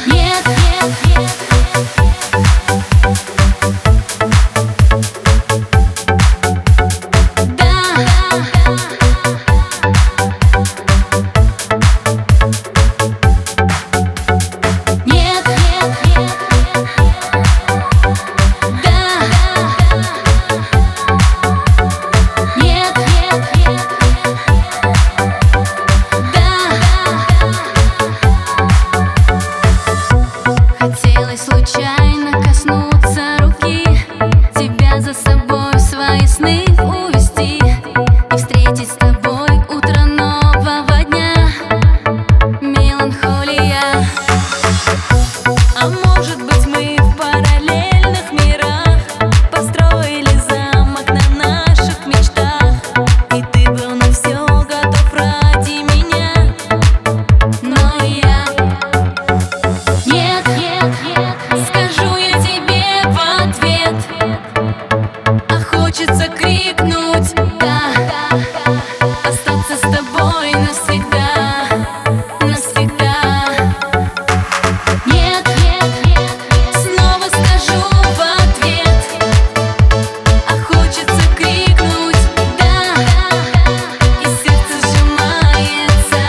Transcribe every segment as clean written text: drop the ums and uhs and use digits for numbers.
Нет, нет, нет. Хотелось случайно коснуться руки, тебя за собой в свои сны увести и встретить с тобой утро нового дня. Меланхолия. А может быть, мы в параллельных мирах построили замок на наших мечтах, и ты был на все готов ради меня, но я нет. Скажу я тебе в ответ, а хочется крикнуть «да», остаться с тобой навсегда, навсегда. Нет, снова скажу в ответ, а хочется крикнуть «да», и сердце сжимается.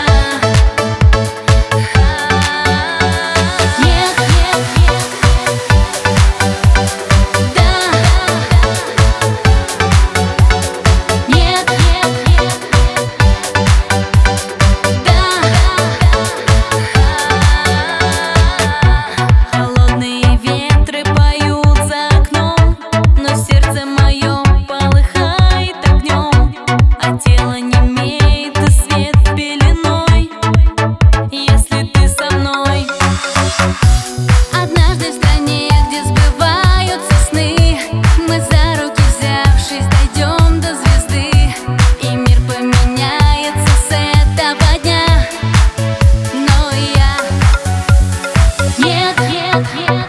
Нет.